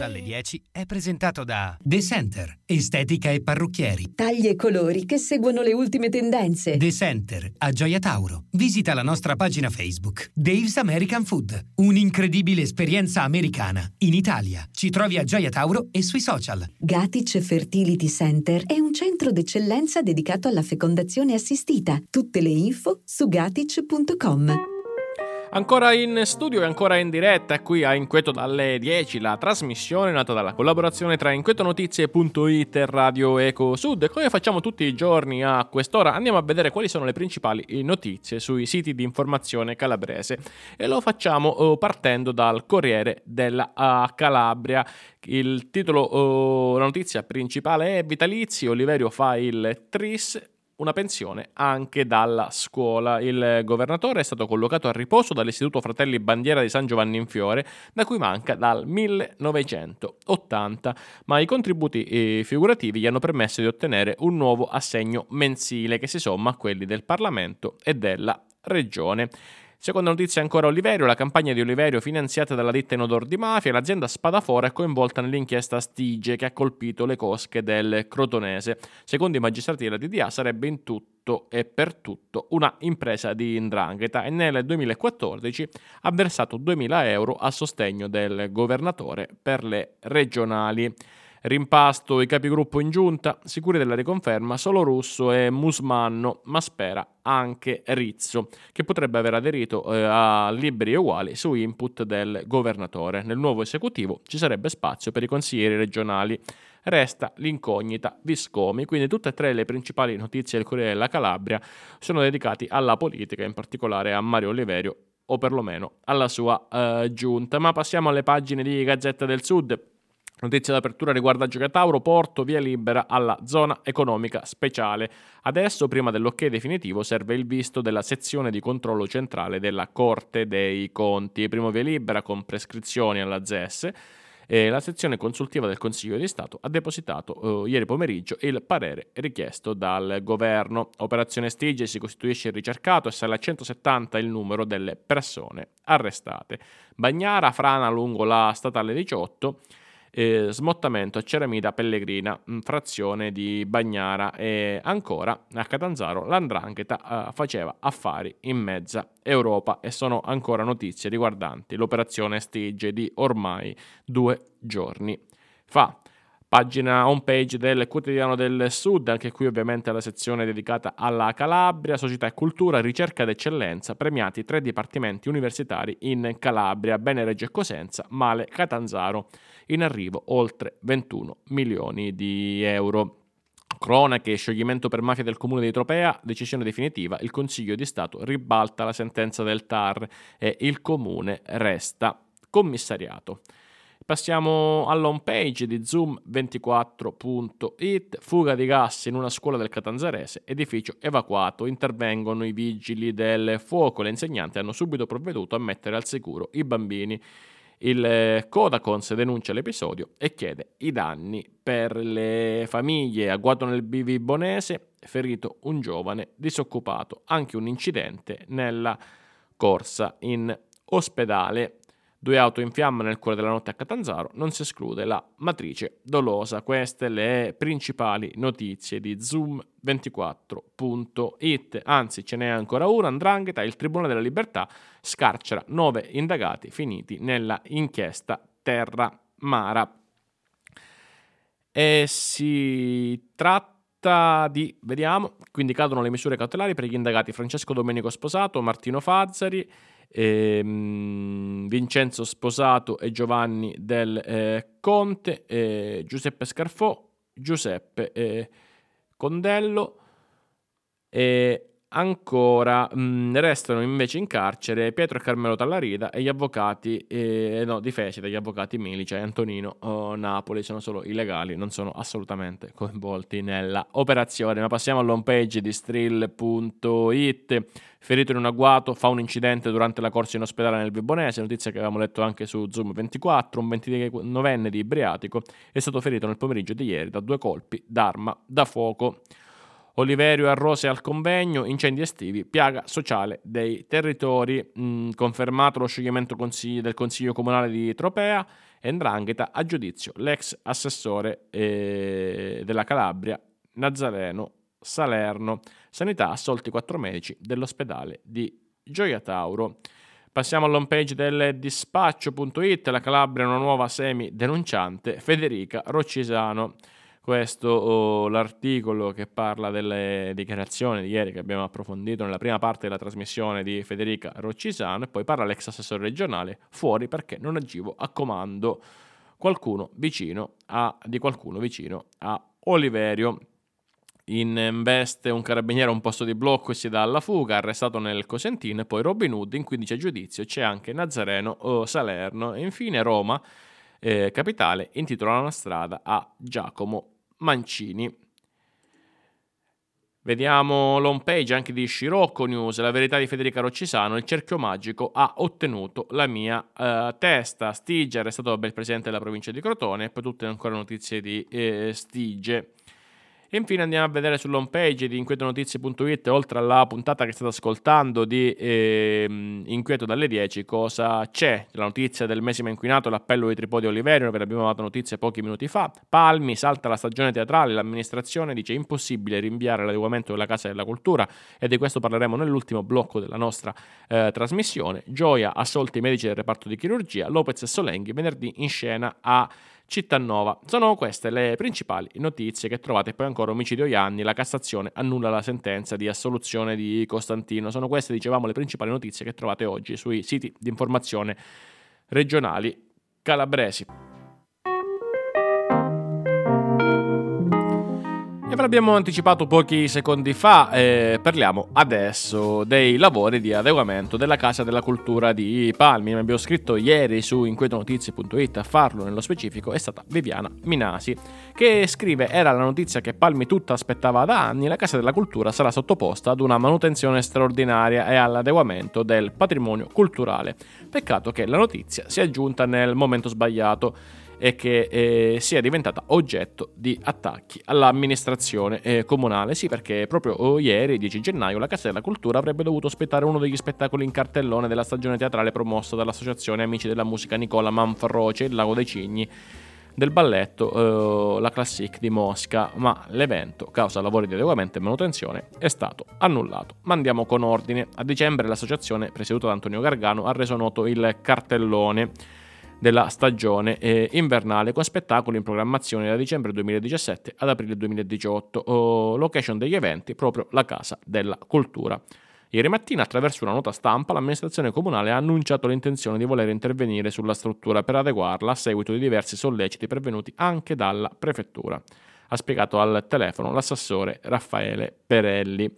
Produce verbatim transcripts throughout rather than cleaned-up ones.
dalle dieci è presentato da The Center, estetica e parrucchieri. Tagli e colori che seguono le ultime tendenze. The Center, a Gioia Tauro. Visita la nostra pagina Facebook. Dave's American Food, un'incredibile esperienza americana in Italia. Ci trovi a Gioia Tauro e sui social. Gatic Fertility Center è un centro d'eccellenza dedicato alla fecondazione assistita. Tutte le info su gatic punto com. Ancora in studio e ancora in diretta qui a Inquieto dalle dieci, la trasmissione nata dalla collaborazione tra inquetonotizie punto it e Radio Eco Sud. E come facciamo tutti i giorni a quest'ora, andiamo a vedere quali sono le principali notizie sui siti di informazione calabrese. E lo facciamo partendo dal Corriere della Calabria. Il titolo, la notizia principale è: vitalizi, Oliverio fa il tris, una pensione anche dalla scuola. Il governatore è stato collocato a riposo dall'Istituto Fratelli Bandiera di San Giovanni in Fiore, da cui manca dal millenovecentottanta, ma i contributi figurativi gli hanno permesso di ottenere un nuovo assegno mensile che si somma a quelli del Parlamento e della Regione. Seconda notizia ancora Oliverio, la campagna di Oliverio finanziata dalla ditta in odor di mafia. L'azienda Spadafora è coinvolta nell'inchiesta Stige che ha colpito le cosche del Crotonese. Secondo i magistrati della D D A sarebbe in tutto e per tutto una impresa di 'ndrangheta e nel duemilaquattordici ha versato duemila euro a sostegno del governatore per le regionali. Rimpasto i capigruppo in giunta, sicuri della riconferma solo Russo e Musmanno, ma spera anche Rizzo, che potrebbe aver aderito eh, a liberi e uguali su input del governatore. Nel nuovo esecutivo ci sarebbe spazio per i consiglieri regionali. Resta l'incognita Viscomi, quindi tutte e tre le principali notizie del Corriere della Calabria sono dedicate alla politica, in particolare a Mario Oliverio, o perlomeno alla sua eh, giunta. Ma passiamo alle pagine di Gazzetta del Sud. Notizia d'apertura riguarda Gioia Tauro, porto, via libera alla zona economica speciale. Adesso, prima dell'ok definitivo, serve il visto della sezione di controllo centrale della Corte dei Conti. Primo via libera con prescrizioni alla Z E S. E la sezione consultiva del Consiglio di Stato ha depositato eh, ieri pomeriggio il parere richiesto dal governo. Operazione Stige, si costituisce il ricercato e sale a centosettanta il numero delle persone arrestate. Bagnara frana lungo la statale diciotto. Eh, smottamento a Ceramida Pellegrina, frazione di Bagnara. E ancora a Catanzaro l'Andrangheta eh, faceva affari in mezza Europa, e sono ancora notizie riguardanti l'operazione Stige di ormai due giorni fa. Pagina homepage del Quotidiano del Sud, anche qui ovviamente la sezione dedicata alla Calabria. Società e cultura, ricerca d'eccellenza, premiati tre dipartimenti universitari in Calabria, bene Reggio e Cosenza, male Catanzaro. In arrivo oltre ventuno milioni di euro. Cronache, scioglimento per mafia del comune di Tropea, decisione definitiva, il Consiglio di Stato ribalta la sentenza del T A R e il comune resta commissariato. Passiamo all'home page di zoom ventiquattro punto it. Fuga di gas in una scuola del Catanzarese, edificio evacuato, intervengono i vigili del fuoco, le insegnanti hanno subito provveduto a mettere al sicuro i bambini. Il Codacons denuncia l'episodio e chiede i danni per le famiglie. Agguato nel Bivibonese, ferito un giovane disoccupato, anche un incidente nella corsa in ospedale. Due auto in fiamma nel cuore della notte a Catanzaro, non si esclude la matrice dolosa. Queste le principali notizie di zoom ventiquattro punto it. Anzi, ce n'è ancora una. 'Ndrangheta, il Tribunale della Libertà scarcera nove indagati finiti nella inchiesta Terra Mara. E si tratta di, vediamo, quindi cadono le misure cautelari per gli indagati Francesco Domenico Sposato, Martino Fazzari, ehm, Vincenzo Sposato e Giovanni del eh, Conte, eh, Giuseppe Scarfò, Giuseppe eh, Condello. E ancora mh, restano invece in carcere Pietro e Carmelo Tallarida e gli avvocati eh, no, difesi dagli avvocati Milice e Antonino oh, Napoli. Sono solo illegali, non sono assolutamente coinvolti nella operazione. Ma passiamo all'home page di strill punto it. Ferito in un agguato, fa un incidente durante la corsa in ospedale nel Vibonese, notizia che avevamo letto anche su zoom ventiquattro. Un ventinovenne di Ibriatico è stato ferito nel pomeriggio di ieri da due colpi d'arma da fuoco. Oliverio a Rose al convegno, incendi estivi, piaga sociale dei territori. Mh, confermato lo scioglimento consigli del Consiglio Comunale di Tropea e 'ndrangheta, a giudizio l'ex assessore eh, della Calabria Nazareno Salerno. Sanità assolti quattro medici dell'ospedale di Gioia Tauro. Passiamo all'home page del dispaccio punto it. La Calabria è una nuova semi-denunciante, Federica Roccisano. Questo oh, l'articolo che parla delle dichiarazioni di ieri che abbiamo approfondito nella prima parte della trasmissione di Federica Roccisano, e poi parla l'ex assessore regionale fuori perché non agivo a comando qualcuno vicino a, di qualcuno vicino a Oliverio. Investe un carabiniere a un posto di blocco e si dà alla fuga, arrestato nel Cosentino, e poi Robin Hood. In quindici a giudizio c'è anche Nazareno o Salerno, e infine Roma eh, capitale intitola una strada a Giacomo Mancini. Vediamo l'home page anche di Scirocco News, la verità di Federica Roccisano, il cerchio magico ha ottenuto la mia uh, testa. Stige è stato il presidente della provincia di Crotone, e poi tutte ancora notizie di eh, Stige. E infine andiamo a vedere sull'home page di inquieto notizie punto it, oltre alla puntata che state ascoltando di eh, Inquieto dalle dieci, cosa c'è? La notizia del mesimo inquinato, l'appello di Tripodi Oliverio, ve l'abbiamo dato notizie pochi minuti fa. Palmi, salta la stagione teatrale, l'amministrazione dice impossibile rinviare l'adeguamento della Casa della Cultura, e di questo parleremo nell'ultimo blocco della nostra eh, trasmissione. Gioia, assolti i medici del reparto di chirurgia, Lopez e Solenghi venerdì in scena a Cittanova. Sono queste le principali notizie che trovate. E poi ancora omicidio Ianni, la Cassazione annulla la sentenza di assoluzione di Costantino. Sono queste, dicevamo, le principali notizie che trovate oggi sui siti di informazione regionali calabresi. E ve l'abbiamo anticipato pochi secondi fa, eh, parliamo adesso dei lavori di adeguamento della Casa della Cultura di Palmi. Mi abbiamo scritto ieri su inquieto notizie punto it, a farlo nello specifico è stata Viviana Minasi, che scrive: era la notizia che Palmi tutta aspettava da anni, la Casa della Cultura sarà sottoposta ad una manutenzione straordinaria e all'adeguamento del patrimonio culturale. Peccato che la notizia sia giunta nel momento sbagliato e che eh, sia diventata oggetto di attacchi all'amministrazione eh, comunale. Sì, perché proprio oh, ieri, dieci gennaio, la Casa della Cultura avrebbe dovuto ospitare uno degli spettacoli in cartellone della stagione teatrale promossa dall'Associazione Amici della Musica Nicola Manfroce, il Lago dei Cigni, del balletto eh, La Classique di Mosca, ma l'evento, causa lavori di adeguamento e manutenzione, è stato annullato. Ma andiamo con ordine. A dicembre l'associazione, presieduta da Antonio Gargano, ha reso noto il cartellone della stagione eh, invernale con spettacoli in programmazione da dicembre duemiladiciassette ad aprile duemiladiciotto, oh, location degli eventi proprio la Casa della Cultura. Ieri mattina, attraverso una nota stampa, l'amministrazione comunale ha annunciato l'intenzione di voler intervenire sulla struttura per adeguarla a seguito di diversi solleciti pervenuti anche dalla prefettura. Ha spiegato al telefono l'assessore Raffaele Perelli.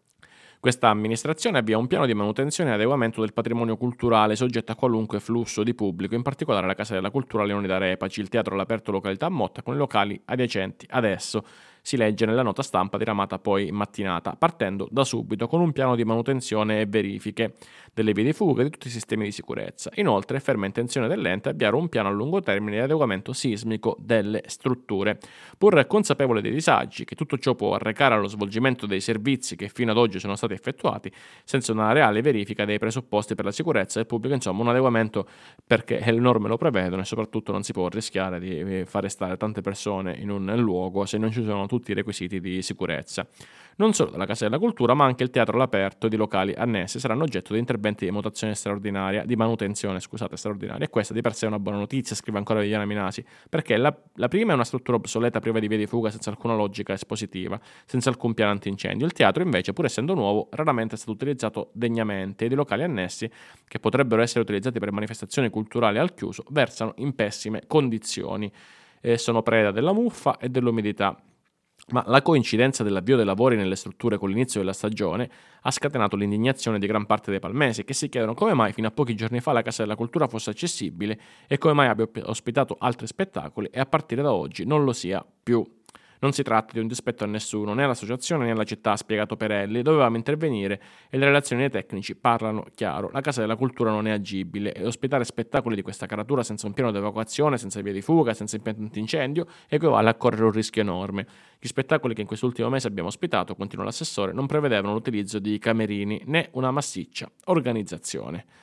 Questa amministrazione avvia un piano di manutenzione e adeguamento del patrimonio culturale soggetto a qualunque flusso di pubblico, in particolare la Casa della Cultura Leonida Repaci, il teatro all'aperto località a Motta, con i locali adiacenti ad esso. Si legge nella nota stampa diramata poi in mattinata, partendo da subito con un piano di manutenzione e verifiche delle vie di fuga e di tutti i sistemi di sicurezza. Inoltre è ferma intenzione dell'ente avviare un piano a lungo termine di adeguamento sismico delle strutture. Pur consapevole dei disagi che tutto ciò può arrecare allo svolgimento dei servizi che fino ad oggi sono stati effettuati, senza una reale verifica dei presupposti per la sicurezza del pubblico, insomma un adeguamento perché le norme lo prevedono, e soprattutto non si può rischiare di fare stare tante persone in un luogo se non ci sono tutti i requisiti di sicurezza. Non solo la Casa della Cultura, ma anche il teatro all'aperto e di locali annessi saranno oggetto di interventi di manutenzione straordinaria, di manutenzione, scusate, straordinaria. E questa di per sé è una buona notizia, scrive ancora Viviana Minasi, perché la, la prima è una struttura obsoleta, priva di vie di fuga, senza alcuna logica espositiva, senza alcun piano antincendio. Il teatro, invece, pur essendo nuovo, raramente è stato utilizzato degnamente, ed i locali annessi, che potrebbero essere utilizzati per manifestazioni culturali al chiuso, versano in pessime condizioni e sono preda della muffa e dell'umidità. Ma la coincidenza dell'avvio dei lavori nelle strutture con l'inizio della stagione ha scatenato l'indignazione di gran parte dei palmesi, che si chiedono come mai fino a pochi giorni fa la Casa della Cultura fosse accessibile e come mai abbia ospitato altri spettacoli e a partire da oggi non lo sia più. Non si tratta di un dispetto a nessuno, né all'associazione né alla città, ha spiegato Perelli. Dovevamo intervenire e le relazioni dei tecnici parlano chiaro. La Casa della Cultura non è agibile e ospitare spettacoli di questa caratura senza un piano di evacuazione, senza vie di fuga, senza impianti antincendio equivale a correre un rischio enorme. Gli spettacoli che in quest'ultimo mese abbiamo ospitato, continua l'assessore, non prevedevano l'utilizzo di camerini né una massiccia organizzazione.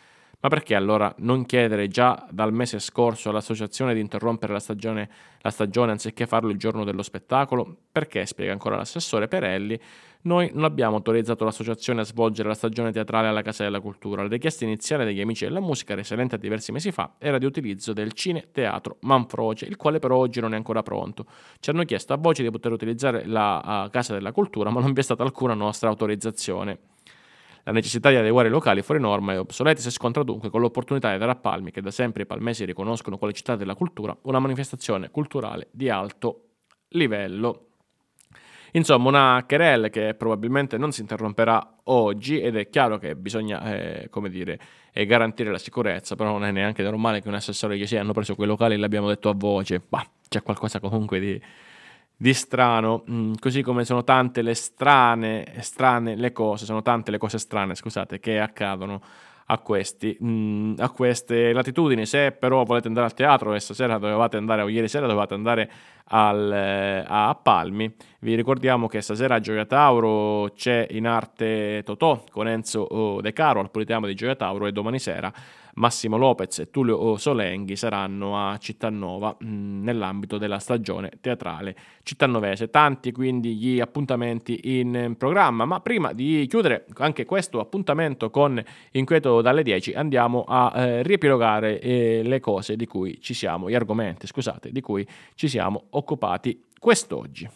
Ma perché allora non chiedere già dal mese scorso all'associazione di interrompere la stagione, la stagione anziché farlo il giorno dello spettacolo? Perché, spiega ancora l'assessore Perelli, noi non abbiamo autorizzato l'associazione a svolgere la stagione teatrale alla Casa della Cultura. La richiesta iniziale degli Amici della Musica, risalente a diversi mesi fa, era di utilizzo del Cine Teatro Manfroce, il quale però oggi non è ancora pronto. Ci hanno chiesto a voce di poter utilizzare la uh, Casa della Cultura, ma non vi è stata alcuna nostra autorizzazione. La necessità di adeguare i locali fuori norma e obsoleti si scontra dunque con l'opportunità di dare a Palmi, che da sempre i palmesi riconoscono quale città della cultura, una manifestazione culturale di alto livello. Insomma, una querelle che probabilmente non si interromperà oggi, ed è chiaro che bisogna, eh, come dire, eh, garantire la sicurezza, però non è neanche normale che un assessore dica sì, hanno preso quei locali e l'abbiamo detto a voce. Bah, c'è qualcosa comunque di, di strano, mm, così come sono tante le strane, strane le cose, sono tante le cose strane, scusate, che accadono a questi mh, a queste latitudini. Se però volete andare al teatro e stasera dovevate andare o ieri sera dovevate andare al, eh, a Palmi, vi ricordiamo che stasera a Gioia Tauro c'è in arte Totò con Enzo De Caro al Politeama di Gioia Tauro, e domani sera Massimo Lopez e Tullio Solenghi saranno a Cittanova mh, nell'ambito della stagione teatrale cittanovese. Tanti quindi gli appuntamenti in programma, ma prima di chiudere anche questo appuntamento con Inquieto dalle dieci andiamo a eh, riepilogare eh, le cose di cui ci siamo, gli argomenti, scusate, di cui ci siamo occupati quest'oggi.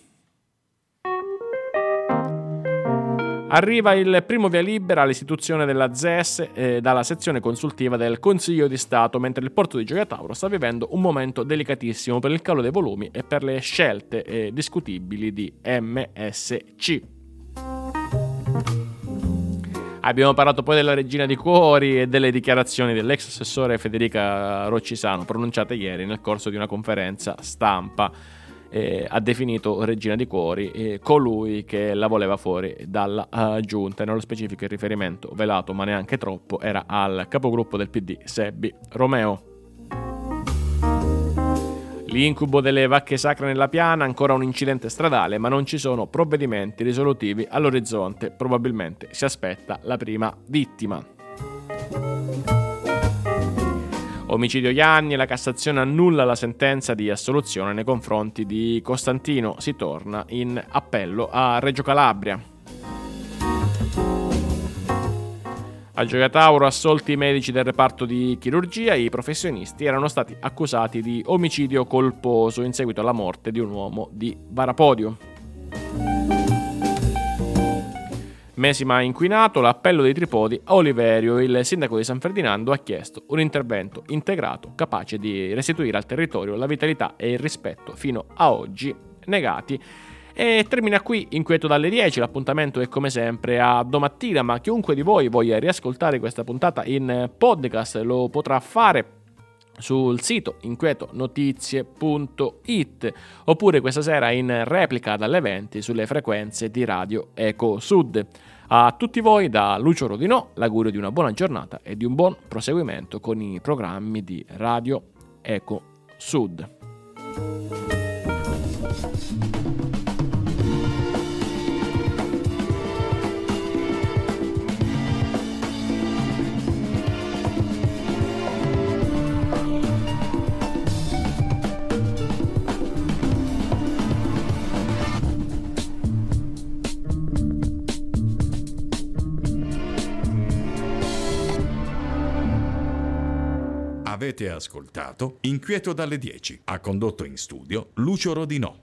Arriva il primo via libera all'istituzione della Z E S eh, dalla sezione consultiva del Consiglio di Stato, mentre il porto di Gioia Tauro sta vivendo un momento delicatissimo per il calo dei volumi e per le scelte eh, discutibili di M S C. Abbiamo parlato poi della Regina di Cuori e delle dichiarazioni dell'ex assessore Federica Roccisano pronunciate ieri nel corso di una conferenza stampa. Eh, ha definito Regina di Cuori eh, colui che la voleva fuori dalla uh, giunta, e nello specifico il riferimento velato ma neanche troppo era al capogruppo del P D Sebbi Romeo. L'incubo delle vacche sacre nella piana, ancora un incidente stradale, ma non ci sono provvedimenti risolutivi all'orizzonte, probabilmente si aspetta la prima vittima. Omicidio Ianni, la Cassazione annulla la sentenza di assoluzione nei confronti di Costantino, si torna in appello a Reggio Calabria. A Gioia Tauro assolti i medici del reparto di chirurgia, i professionisti erano stati accusati di omicidio colposo in seguito alla morte di un uomo di Varapodio. Mesima inquinato, l'appello dei Tripodi a Oliverio. Il sindaco di San Ferdinando ha chiesto un intervento integrato capace di restituire al territorio la vitalità e il rispetto fino a oggi negati. E termina qui Inquieto dalle dieci, l'appuntamento è come sempre a domattina, ma chiunque di voi voglia riascoltare questa puntata in podcast lo potrà fare sul sito inquietonotizie punto it oppure questa sera in replica dalle venti sulle frequenze di Radio Eco Sud. A tutti voi da Lucio Rodinò l'augurio di una buona giornata e di un buon proseguimento con i programmi di Radio Eco Sud. Avete ascoltato Inquieto dalle dieci. Ha condotto in studio Lucio Rodinò.